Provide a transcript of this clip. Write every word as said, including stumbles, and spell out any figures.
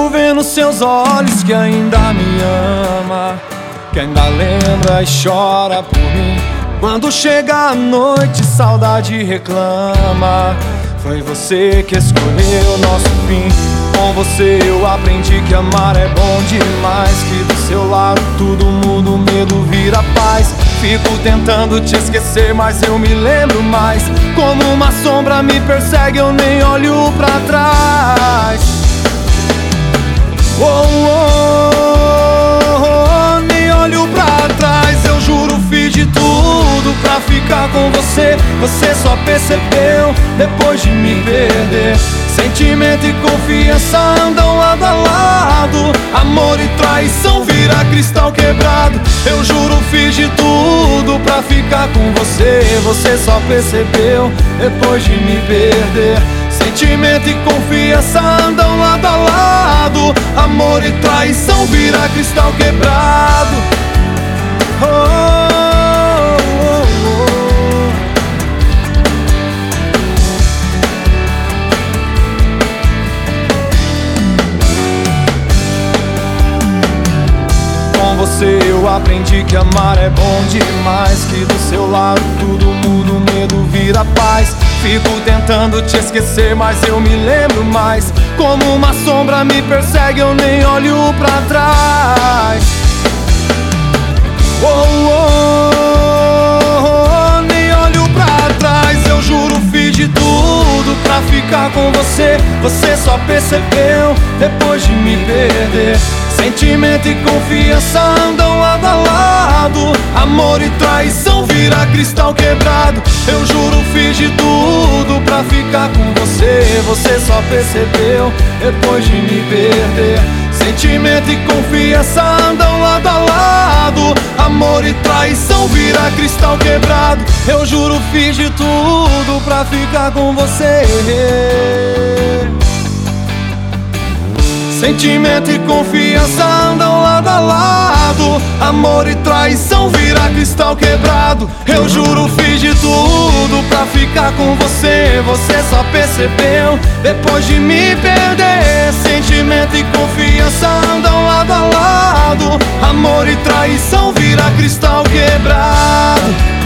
Consigo ver nos seus olhos que ainda me ama, que ainda lembra e chora por mim. Quando chega a noite, saudade reclama. Foi você que escolheu nosso fim. Com você eu aprendi que amar é bom demais, que do seu lado tudo muda, o medo vira paz. Fico tentando te esquecer, mas eu me lembro mais. Como uma sombra me persegue, eu nem olho pra trás. Oh, oh, oh, nem olho pra trás. Eu juro, fiz de tudo pra ficar com você. Você só percebeu depois de me perder. Sentimento e confiança andam lado a lado. Amor e traição vira cristal quebrado. Eu juro, fiz de tudo pra ficar com você. Você só percebeu depois de me perder. Sentimento e confiança andam lado a lado. Amor e traição vira cristal quebrado. Oh, oh, oh. Com você eu aprendi que amar é bom demais, que do seu lado tudo muda, o medo vira paz. Fico tentando te esquecer, mas eu me lembro mais. Como uma sombra me persegue, eu nem olho pra trás. Oh, oh, oh, nem olho pra trás. Eu juro, fiz de tudo pra ficar com você. Você só percebeu depois de me perder. Sentimento e confiança andam lado a lado. Amor e traição vira cristal quebrado. Eu juro, fiz de tudo pra ficar com você. Você só percebeu depois de me perder. Sentimento e confiança andam lado a lado. Amor e traição vira cristal quebrado. Eu juro, fiz de tudo pra ficar com você. Sentimento e confiança andam lado a lado. Amor e traição vira cristal quebrado. Eu juro, fiz de tudo pra ficar com você. Você só percebeu depois de me perder. Sentimento e confiança andam lado a lado. Amor e traição vira cristal quebrado.